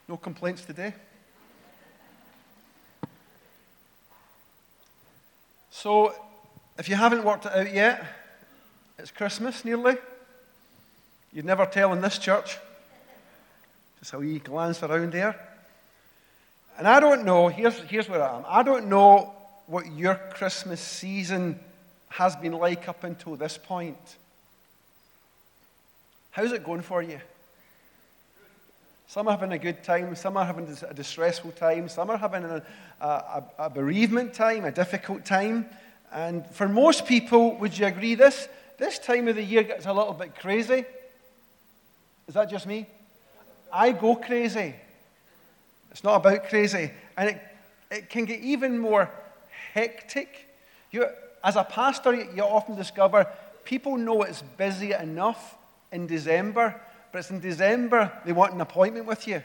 No complaints today. So, if you haven't worked it out yet, it's Christmas nearly. You'd never tell in this church. Just how you glance around there. And I don't know, here's where I am. I don't know what your Christmas season has been like up until this point. How's it going for you? Some are having a good time, some are having a distressful time, some are having a bereavement time, a difficult time. And for most people, would you agree this time of the year gets a little bit crazy? Is that just me? I go crazy. It's not about crazy. And it can get even more hectic. As a pastor, you often discover people know it's busy enough in December, but it's in December they want an appointment with you.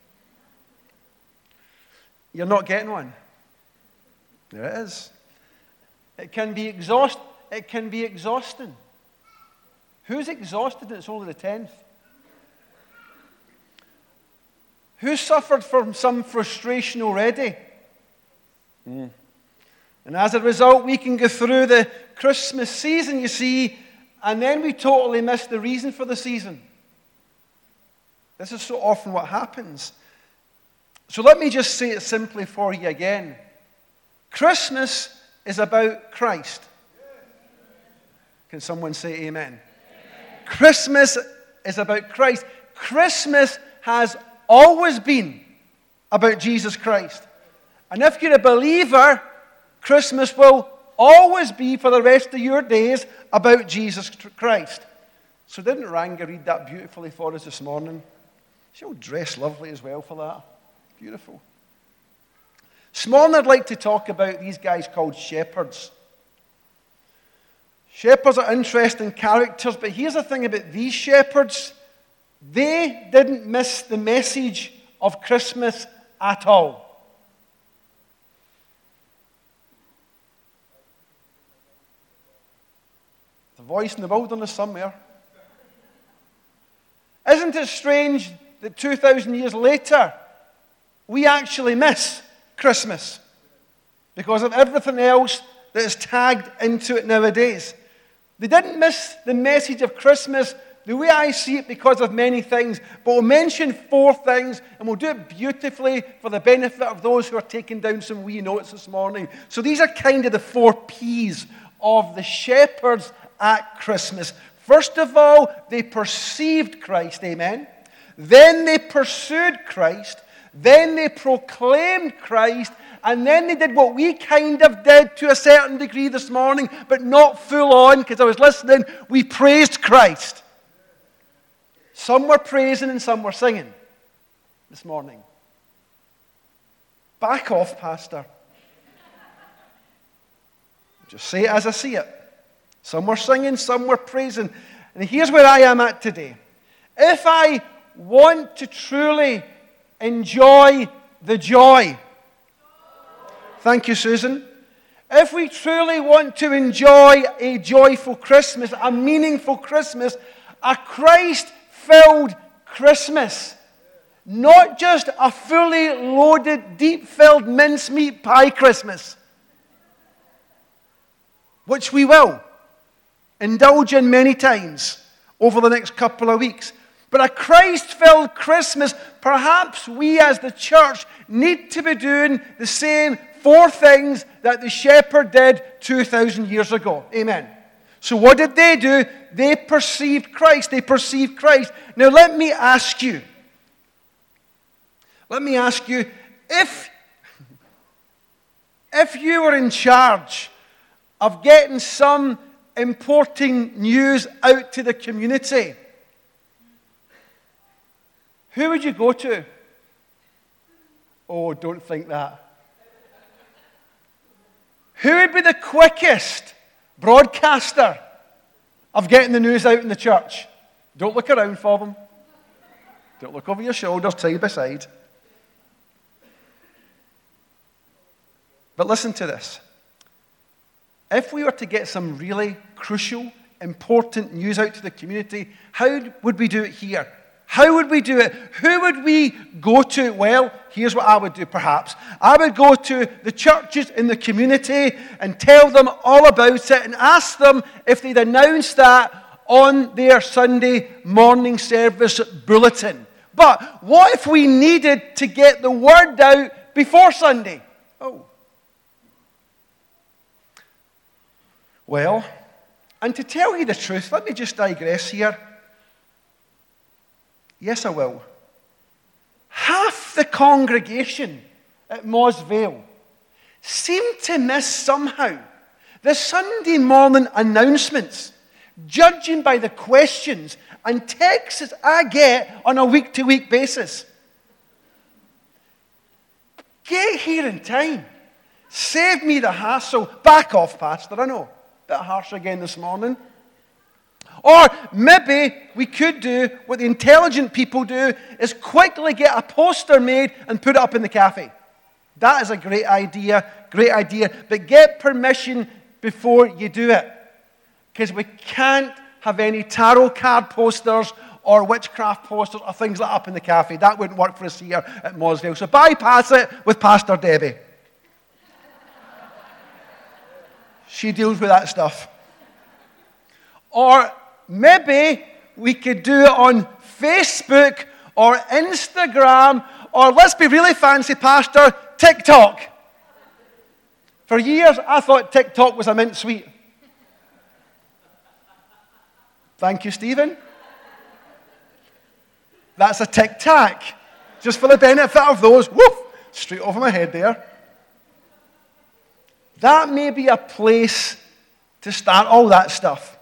You're not getting one. There it is. It can be exhausting. Who's exhausted and it's only the 10th? Who suffered from some frustration already? And as a result, we can go through the Christmas season, you see, and then we totally miss the reason for the season. This is so often what happens. So let me just say it simply for you again. Christmas is about Christ. Can someone say amen? Amen. Christmas is about Christ. Christmas has always been about Jesus Christ. And if you're a believer, Christmas will always be for the rest of your days about Jesus Christ. So didn't Ranga read that beautifully for us this morning? She'll dress lovely as well for that. Beautiful. This morning I'd like to talk about these guys called shepherds. Shepherds are interesting characters, but here's the thing about these shepherds. They didn't miss the message of Christmas at all. The voice in the wilderness somewhere. Isn't it strange that 2,000 years later, we actually miss Christmas because of everything else that is tagged into it nowadays? They didn't miss the message of Christmas the way I see it because of many things, but we'll mention 4 things, and we'll do it beautifully for the benefit of those who are taking down some wee notes this morning. So these are kind of the 4 P's of the shepherds at Christmas. First of all, they perceived Christ, amen. Then they pursued Christ. Then they proclaimed Christ. And then they did what we kind of did to a certain degree this morning, but not full on, because I was listening. We praised Christ. Some were praising and some were singing this morning. Back off, Pastor. Just say it as I see it. Some were singing, some were praising. And here's where I am at today. If I want to truly enjoy the joy, thank you, Susan. If we truly want to enjoy a joyful Christmas, a meaningful Christmas, a Christ-filled Christmas, not just a fully loaded, deep-filled mincemeat pie Christmas, which we will indulge in many times over the next couple of weeks. But a Christ-filled Christmas, perhaps we as the church need to be doing the same 4 things that the shepherd did 2,000 years ago. Amen. So what did they do? They perceived Christ. They perceived Christ. Now let me ask you, if you were in charge of getting some important news out to the community, who would you go to? Oh, don't think that. Who would be the quickest broadcaster of getting the news out in the church? Don't look around for them. Don't look over your shoulders, side by side. But listen to this. If we were to get some really crucial, important news out to the community, how would we do it here? How would we do it? Who would we go to? Well, here's what I would do perhaps. I would go to the churches in the community and tell them all about it and ask them if they'd announce that on their Sunday morning service bulletin. But what if we needed to get the word out before Sunday? Oh. Well, and to tell you the truth, let me just digress here. Yes, I will. Half the congregation at Moss Vale seem to miss somehow the Sunday morning announcements, judging by the questions and texts I get on a week-to-week basis. Get here in time. Save me the hassle. Back off, Pastor. I know. Bit harsh again this morning. Or maybe we could do what the intelligent people do, is quickly get a poster made and put it up in the cafe. That is a great idea, but get permission before you do it. Because we can't have any tarot card posters or witchcraft posters or things like that up in the cafe. That wouldn't work for us here at Moss Vale. So bypass it with Pastor Debbie. She deals with that stuff. Or maybe we could do it on Facebook or Instagram, or let's be really fancy, Pastor, TikTok. For years, I thought TikTok was a mint sweet. Thank you, Stephen. That's a tic-tac. Just for the benefit of those, woof, straight over my head there. That may be a place to start all that stuff.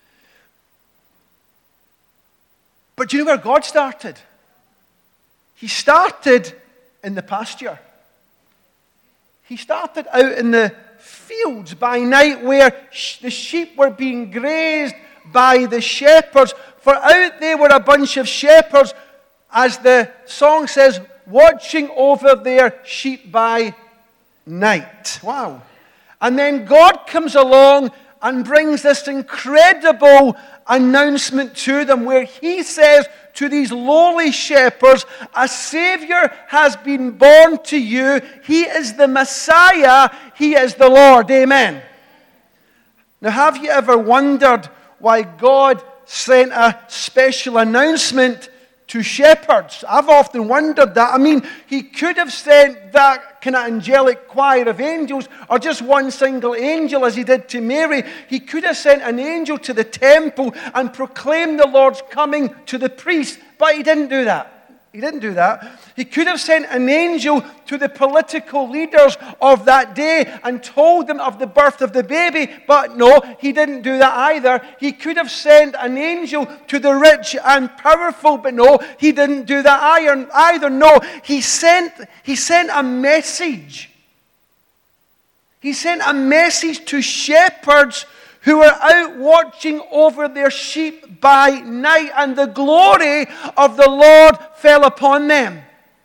But do you know where God started? He started in the pasture. He started out in the fields by night where the sheep were being grazed by the shepherds. For out there were a bunch of shepherds, as the song says, watching over their sheep by night. Wow. And then God comes along and brings this incredible announcement to them where he says to these lowly shepherds, a Savior has been born to you. He is the Messiah. He is the Lord. Amen. Now, have you ever wondered why God sent a special announcement to shepherds? I've often wondered that. I mean, he could have sent that kind of angelic choir of angels, or just one single angel as he did to Mary. He could have sent an angel to the temple and proclaimed the Lord's coming to the priest, but he didn't do that. He didn't do that. He could have sent an angel to the political leaders of that day and told them of the birth of the baby, but no, he didn't do that either. He could have sent an angel to the rich and powerful, but no, he didn't do that either. No, he sent a message. He sent a message to shepherds who were out watching over their sheep by night, and the glory of the Lord fell upon them.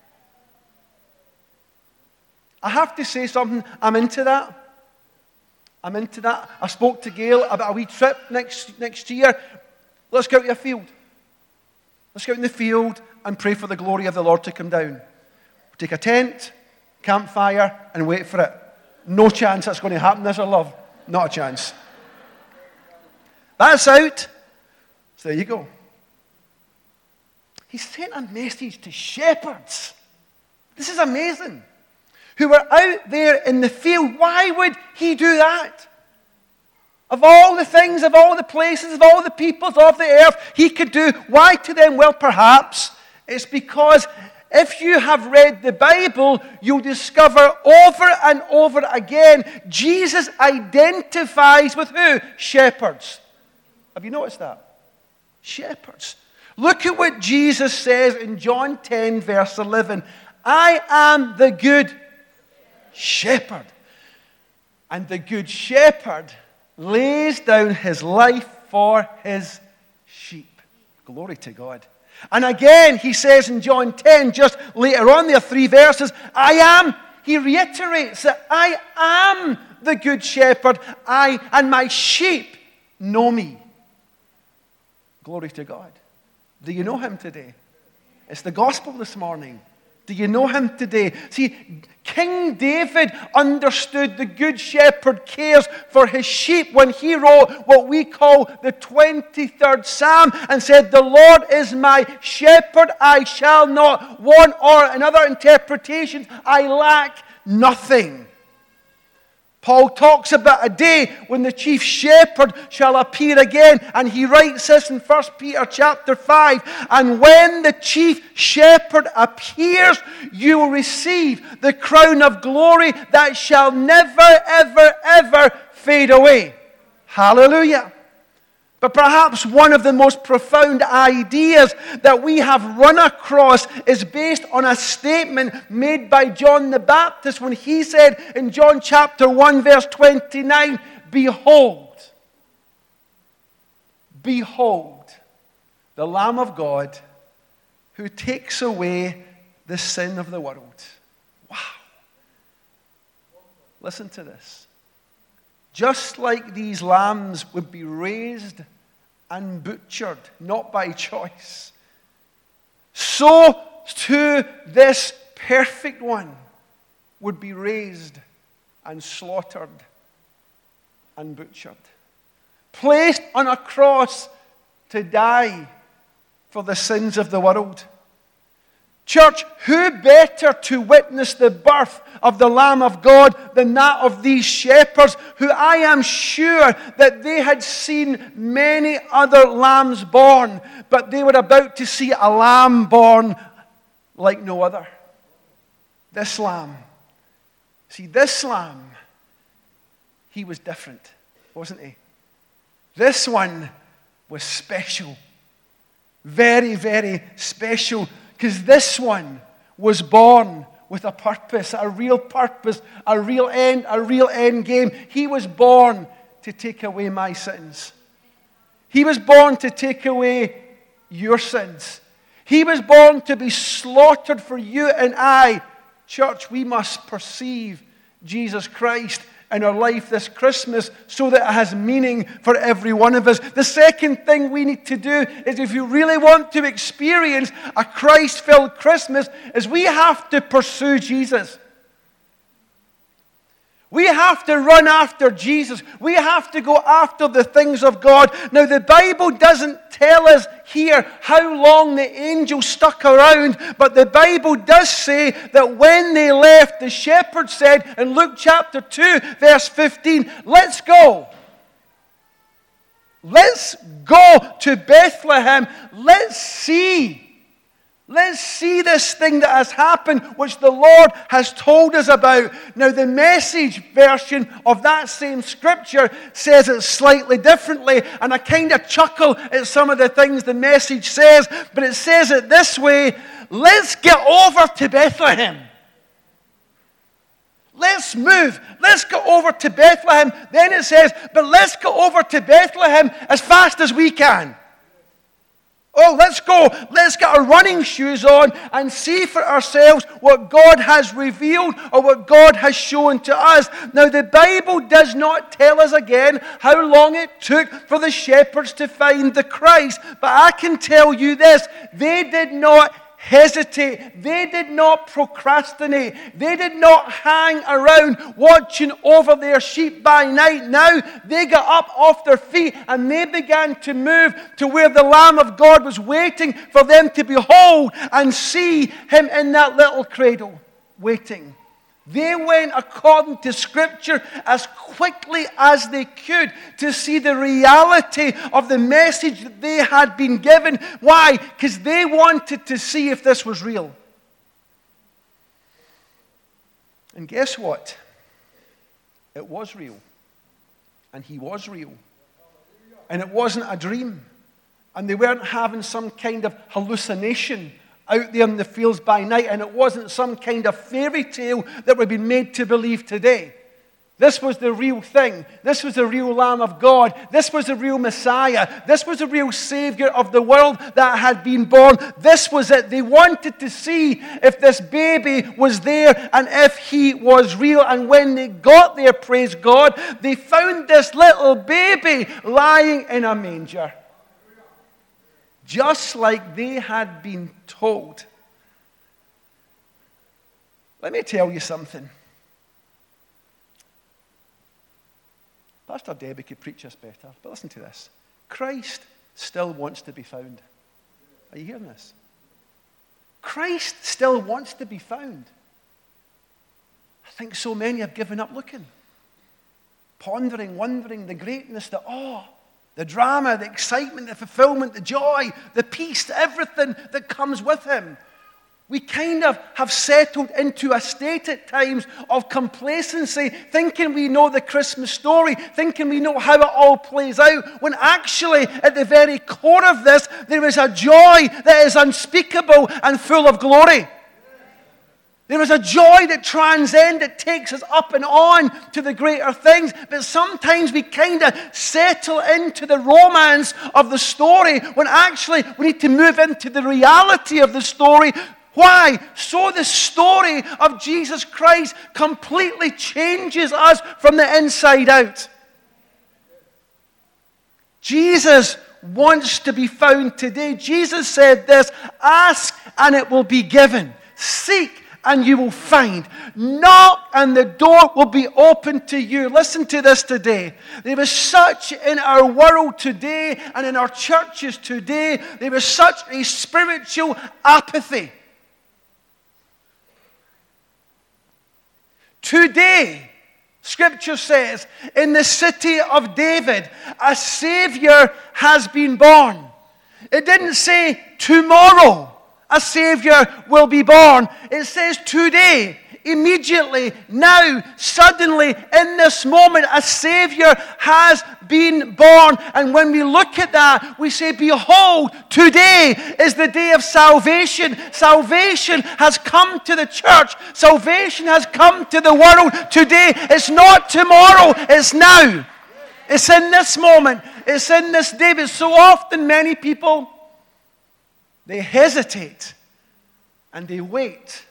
I have to say something. I'm into that. I spoke to Gail about a wee trip next year. Let's go out to a field. Let's go out in the field and pray for the glory of the Lord to come down. Take a tent, campfire, and wait for it. No chance that's going to happen, is there, love? Not a chance. That's out. So there you go. He sent a message to shepherds. This is amazing. Who were out there in the field. Why would he do that? Of all the things, of all the places, of all the peoples of the earth he could do. Why to them? Well, perhaps it's because if you have read the Bible, you'll discover over and over again, Jesus identifies with who? Shepherds. Have you noticed that? Shepherds. Look at what Jesus says in John 10, verse 11. I am the good shepherd. And the good shepherd lays down his life for his sheep. Glory to God. And again, he says in John 10, just later on, there are 3 verses, he reiterates that I am the good shepherd, and my sheep know me. Glory to God. Do you know him today? It's the gospel this morning. Do you know him today? See, King David understood the good shepherd cares for his sheep when he wrote what we call the 23rd Psalm and said, "The Lord is my shepherd, I shall not want," or in other interpretations, "I lack nothing." Paul talks about a day when the chief shepherd shall appear again, and he writes this in 1 Peter chapter 5, "And when the chief shepherd appears, you will receive the crown of glory that shall never, ever, ever fade away." Hallelujah. But perhaps one of the most profound ideas that we have run across is based on a statement made by John the Baptist when he said in John chapter 1 verse 29, "Behold, behold, the Lamb of God who takes away the sin of the world." Wow. Listen to this. Just like these lambs would be raised and butchered, not by choice, so too this perfect one would be raised and slaughtered and butchered, placed on a cross to die for the sins of the world. Church, who better to witness the birth of the Lamb of God than that of these shepherds, who I am sure that they had seen many other lambs born, but they were about to see a lamb born like no other. This lamb. See, this lamb, he was different, wasn't he? This one was special. Very, very special. Because this one was born with a purpose, a real end game. He was born to take away my sins. He was born to take away your sins. He was born to be slaughtered for you and I. Church, we must perceive Jesus Christ in our life this Christmas so that it has meaning for every one of us. The second thing we need to do is, if you really want to experience a Christ-filled Christmas, is we have to pursue Jesus. We have to run after Jesus. We have to go after the things of God. Now, the Bible doesn't tell us here how long the angels stuck around, but the Bible does say that when they left, the shepherds said in Luke chapter 2, verse 15, "Let's go. Let's go to Bethlehem. Let's see. Let's see this thing that has happened, which the Lord has told us about." Now, the Message version of that same scripture says it slightly differently, and I kind of chuckle at some of the things the Message says, but it says it this way: "Let's get over to Bethlehem. Let's move. Let's go over to Bethlehem." Then it says, "But let's go over to Bethlehem as fast as we can." Oh, let's go. Let's get our running shoes on and see for ourselves what God has revealed or what God has shown to us. Now, the Bible does not tell us again how long it took for the shepherds to find the Christ. But I can tell you this: they did not hesitate. They did not procrastinate. They did not hang around watching over their sheep by night. Now they got up off their feet and they began to move to where the Lamb of God was waiting for them to behold and see him in that little cradle, waiting. They went according to Scripture as quickly as they could to see the reality of the message that they had been given. Why? Because they wanted to see if this was real. And guess what? It was real. And he was real. And it wasn't a dream. And they weren't having some kind of hallucination out there in the fields by night, and it wasn't some kind of fairy tale that we've been made to believe today. This was the real thing. This was the real Lamb of God. This was the real Messiah. This was the real Savior of the world that had been born. This was it. They wanted to see if this baby was there and if he was real. And when they got there, praise God, they found this little baby lying in a manger. just like they had been told. Let me tell you something. Pastor Debbie could preach us better, but listen to this. Christ still wants to be found. Are you hearing this? Christ still wants to be found. I think so many have given up looking, pondering, wondering the greatness, the awe, the drama, the excitement, the fulfillment, the joy, the peace, everything that comes with him. We kind of have settled into a state at times of complacency, thinking we know the Christmas story, thinking we know how it all plays out, when actually at the very core of this, there is a joy that is unspeakable and full of glory. There is a joy that transcends, that takes us up and on to the greater things. But sometimes we kind of settle into the romance of the story when actually we need to move into the reality of the story. Why? So the story of Jesus Christ completely changes us from the inside out. Jesus wants to be found today. Jesus said this, ask and it will be given. Seek and you will find. Knock and the door will be open to you. Listen to this today. There is such in our world today and in our churches today, there is such a spiritual apathy. Today, Scripture says, in the city of David, a Savior has been born. It didn't say tomorrow a Savior will be born. It says today, immediately, now, suddenly, in this moment, a Savior has been born. And when we look at that, we say, behold, today is the day of salvation. Salvation has come to the church. Salvation has come to the world today. It's not tomorrow, it's now. It's in this moment. It's in this day. But so often, many people, they hesitate and they wait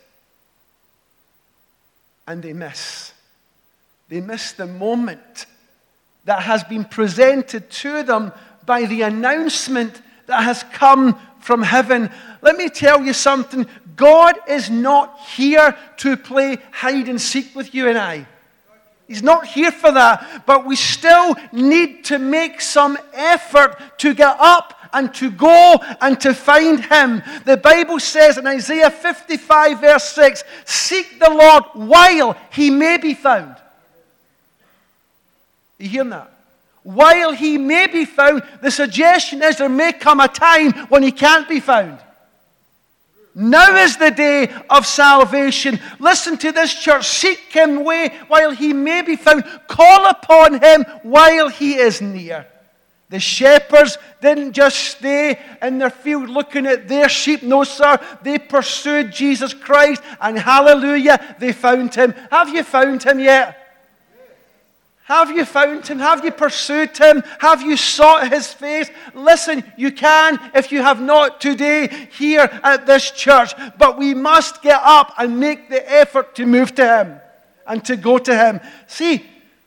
and they miss. They miss the moment that has been presented to them by the announcement that has come from heaven. Let me tell you something. God is not here to play hide and seek with you and I. He's not here for that. But we still need to make some effort to get up and to go and to find him. The Bible says in Isaiah 55 verse 6, seek the Lord while he may be found. You hearing that? While he may be found, the suggestion is there may come a time when he can't be found. Now is the day of salvation. Listen to this, church. Seek him while he may be found. Call upon him while he is near. The shepherds didn't just stay in their field looking at their sheep. No, sir. They pursued Jesus Christ, and hallelujah, they found him. Have you found him yet? Have you found him? Have you pursued him? Have you sought his face? Listen, you can if you have not today here at this church. But we must get up and make the effort to move to him and to go to him. See,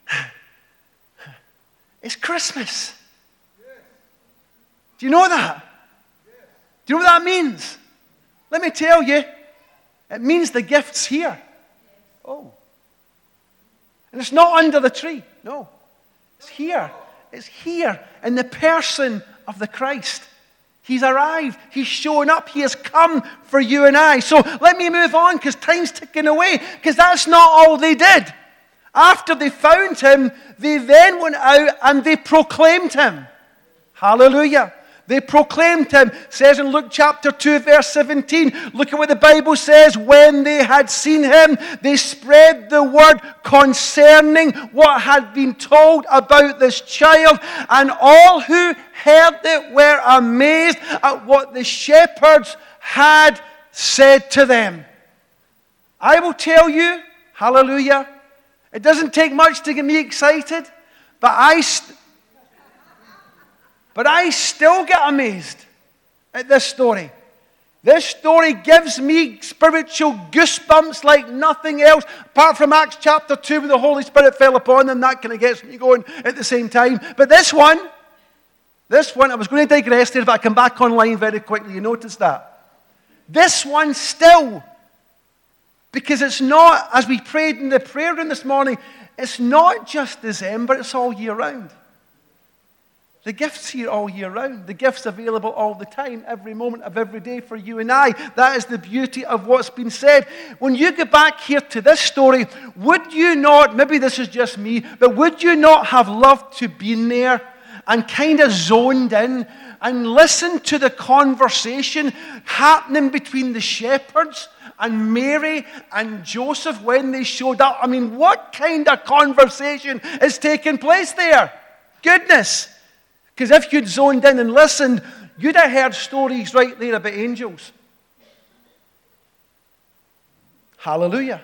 it's Christmas. Do you know that? Do you know what that means? Let me tell you. It means the gift's here. Oh. And it's not under the tree. No. It's here. It's here in the person of the Christ. He's arrived. He's shown up. He has come for you and I. So let me move on because time's ticking away. Because that's not all they did. After they found him, they then went out and they proclaimed him. Hallelujah. They proclaimed him. It says in Luke chapter 2 verse 17. Look at what the Bible says. When they had seen him, they spread the word concerning what had been told about this child. And all who heard it were amazed at what the shepherds had said to them. I will tell you, hallelujah, it doesn't take much to get me excited, but I still get amazed at this story. This story gives me spiritual goosebumps like nothing else. Apart from Acts chapter 2 when the Holy Spirit fell upon them. That kind of gets me going at the same time. But this one, This one, I was going to digress there, but I come back online very quickly. You notice that? This one still, because it's not, as we prayed in the prayer room this morning, it's not just December, it's all year round. The gift's here all year round. The gift's available all the time, every moment of every day for you and I. That is the beauty of what's been said. When you get back here to this story, would you not, maybe this is just me, but would you not have loved to be there and kind of zoned in and listened to the conversation happening between the shepherds and Mary and Joseph when they showed up? I mean, what kind of conversation is taking place there? Goodness. Because if you'd zoned in and listened, you'd have heard stories right there about angels. Hallelujah.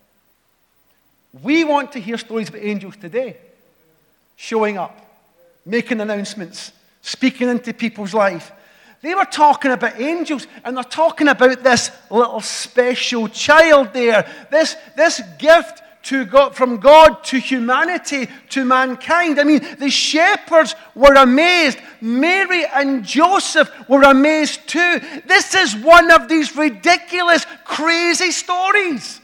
We want to hear stories about angels today. Showing up, making announcements, speaking into people's life. They were talking about angels, and they're talking about this little special child there. This gift to God, from God to humanity, to mankind. I mean, the shepherds were amazed. Mary and Joseph were amazed too. This is one of these ridiculous, crazy stories.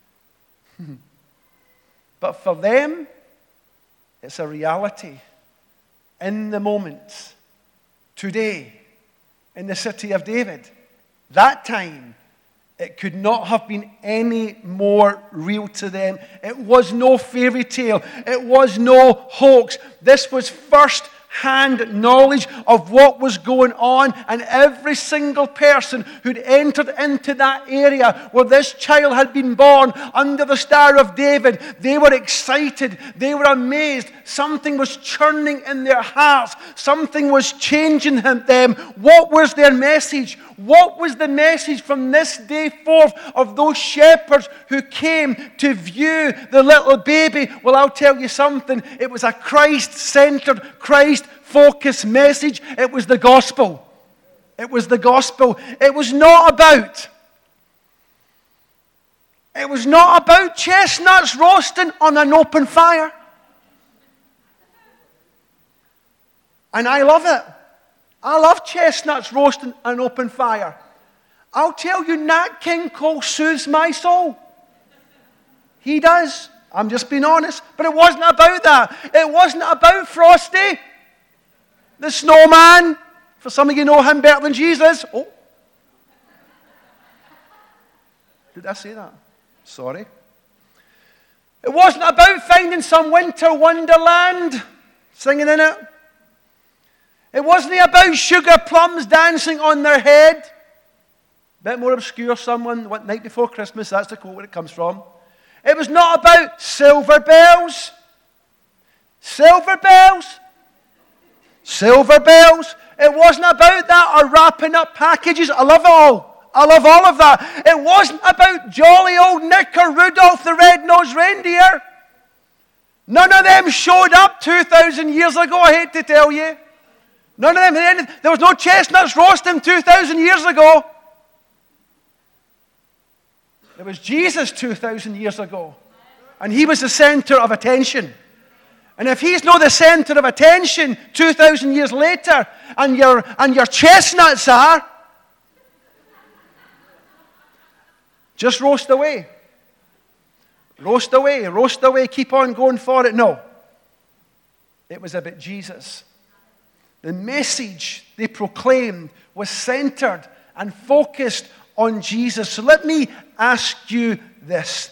But for them, it's a reality. In the moment, today, in the city of David, that time, it could not have been any more real to them. It was no fairy tale. It was no hoax. This was first-hand knowledge of what was going on, and every single person who'd entered into that area where this child had been born under the Star of David, they were excited. They were amazed. Something was churning in their hearts. Something was changing them. What was their message? What was the message from this day forth of those shepherds who came to view the little baby? Well, I'll tell you something. It was a Christ-centered, Christ-focused message. It was the gospel. It was the gospel. It was not about chestnuts roasting on an open fire. And I love it. I love chestnuts roasting on an open fire. I'll tell you, Nat King Cole soothes my soul. He does. I'm just being honest. But it wasn't about that. It wasn't about Frosty, the snowman. For some of you know him better than Jesus. Oh. Did I say that? Sorry. It wasn't about finding some winter wonderland, singing in it. It wasn't about sugar plums dancing on their head. Bit more obscure, someone, what night before Christmas, that's the quote where it comes from. It was not about silver bells. Silver bells. Silver bells. It wasn't about that or wrapping up packages. I love it all. I love all of that. It wasn't about jolly old Nick or Rudolph the red-nosed reindeer. None of them showed up 2,000 years ago, I hate to tell you. None of them. There was no chestnuts roasting 2,000 years ago. There was Jesus 2,000 years ago. And he was the center of attention. And if he's not the center of attention 2,000 years later, and your chestnuts are, just roast away. Roast away, roast away, keep on going for it. No. It was about Jesus. The message they proclaimed was centered and focused on Jesus. So let me ask you this.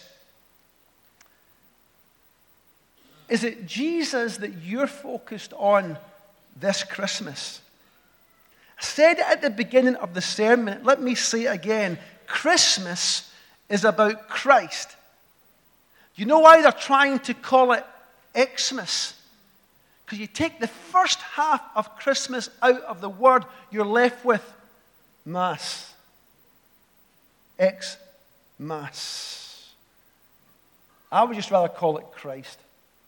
Is it Jesus that you're focused on this Christmas? I said it at the beginning of the sermon. Let me say it again. Christmas is about Christ. You know why they're trying to call it Xmas? Because you take the first half of Christmas out of the word, you're left with Mass. Xmas. I would just rather call it Christ.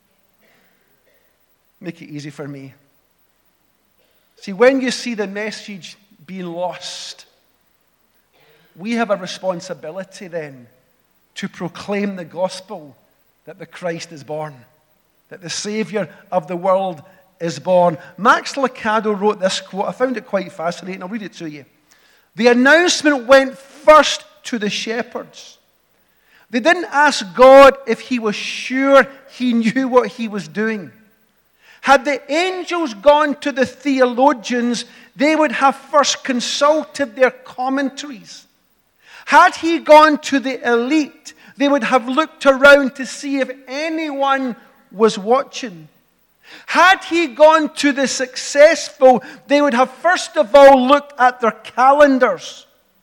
Make it easy for me. See, when you see the message being lost, we have a responsibility then to proclaim the gospel that the Christ is born, that the Savior of the world is born. Max Lucado wrote this quote. I found it quite fascinating. I'll read it to you. The announcement went first to the shepherds. They didn't ask God if he was sure he knew what he was doing. Had the angels gone to the theologians, they would have first consulted their commentaries. Had he gone to the elite, they would have looked around to see if anyone was watching. Had he gone to the successful, they would have first of all looked at their calendars.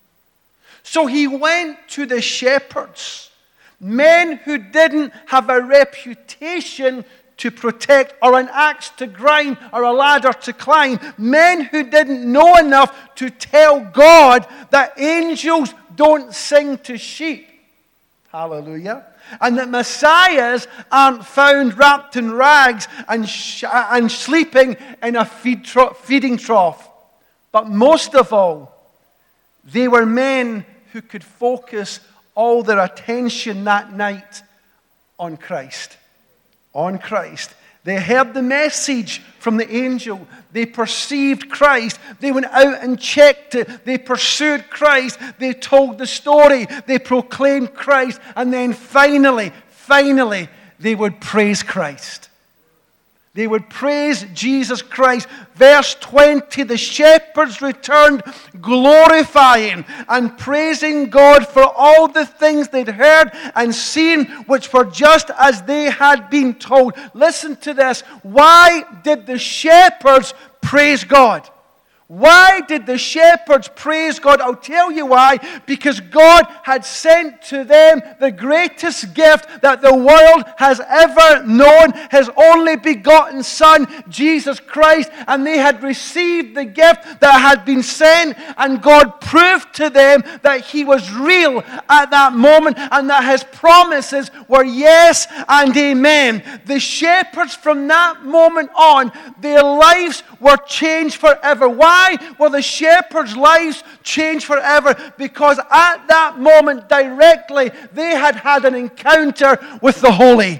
So he went to the shepherds, men who didn't have a reputation to protect, or an axe to grind, or a ladder to climb. Men who didn't know enough to tell God that angels don't sing to sheep. Hallelujah. And that messiahs aren't found wrapped in rags and sleeping in a feeding trough. But most of all, they were men who could focus all their attention that night on Christ. On Christ. They heard the message from the angel. They perceived Christ. They went out and checked it. They pursued Christ. They told the story. They proclaimed Christ. And then finally, they would praise Christ. They would praise Jesus Christ. Verse 20, the shepherds returned glorifying and praising God for all the things they'd heard and seen, which were just as they had been told. Listen to this. Why did the shepherds praise God? Why did the shepherds praise God? I'll tell you why. Because God had sent to them the greatest gift that the world has ever known, His only begotten Son, Jesus Christ. And they had received the gift that had been sent. And God proved to them that He was real at that moment and that His promises were yes and amen. The shepherds from that moment on, their lives were changed forever. Why were the shepherds' lives changed forever? Because at that moment directly they had had an encounter with the Holy.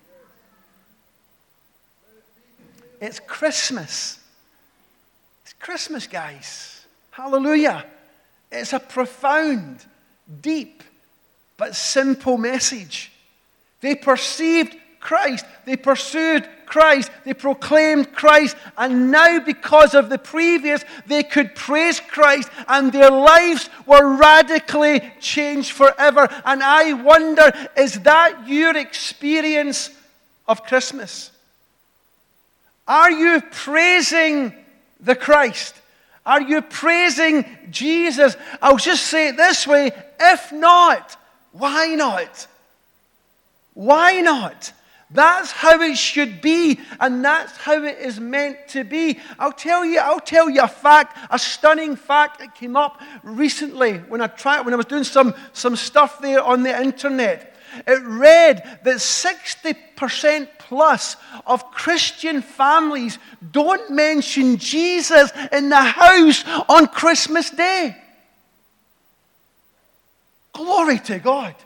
It's Christmas. It's Christmas, guys. Hallelujah. It's a profound, deep, but simple message. They perceived Christ. They pursued Christ. They proclaimed Christ. And now, because of the previous, they could praise Christ. And their lives were radically changed forever. And I wonder, is that your experience of Christmas? Are you praising the Christ? Are you praising Jesus? I'll just say it this way. If not, why not? Why not? That's how it should be, and that's how it is meant to be. I'll tell you a fact, a stunning fact that came up recently when I was doing some stuff there on the internet. It read that 60% plus of Christian families don't mention Jesus in the house on Christmas Day. Glory to God.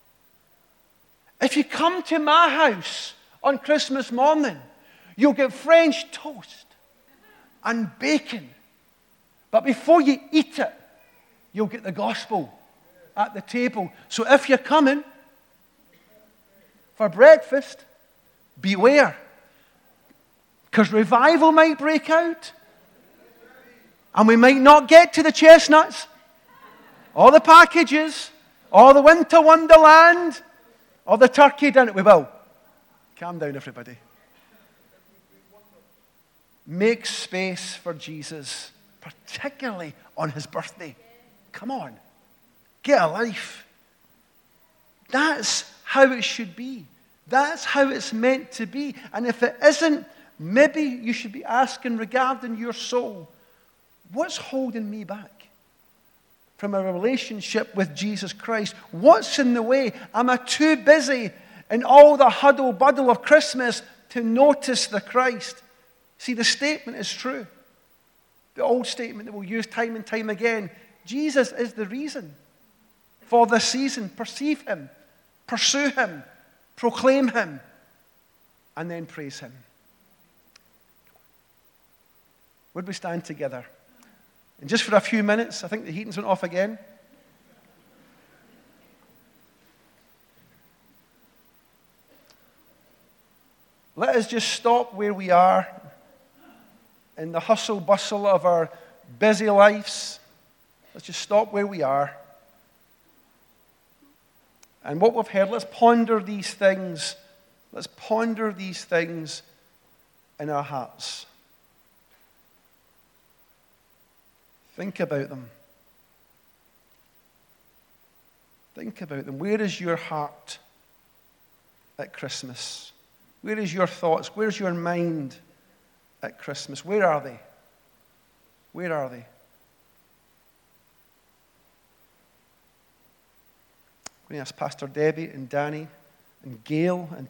If you come to my house on Christmas morning, you'll get French toast and bacon. But before you eat it, you'll get the gospel at the table. So if you're coming for breakfast, beware. Because revival might break out. And we might not get to the chestnuts, or the packages, or the winter wonderland, or the turkey dinner. We will. Calm down, everybody. Make space for Jesus, particularly on His birthday. Come on. Get a life. That's how it should be. That's how it's meant to be. And if it isn't, maybe you should be asking regarding your soul, what's holding me back from a relationship with Jesus Christ? What's in the way? Am I too busy in all the huddle-buddle of Christmas to notice the Christ? See, the statement is true. The old statement that we'll use time and time again. Jesus is the reason for the season. Perceive Him, pursue Him, proclaim Him, and then praise Him. Would we stand together? And just for a few minutes, I think the heating's went off again. Let us just stop where we are in the hustle bustle of our busy lives. Let's just stop where we are. And what we've heard, let's ponder these things. Let's ponder these things in our hearts. Think about them. Think about them. Where is your heart at Christmas? Where is your thoughts? Where's your mind at Christmas? Where are they? Where are they? I'm going to ask Pastor Debbie and Danny and Gail and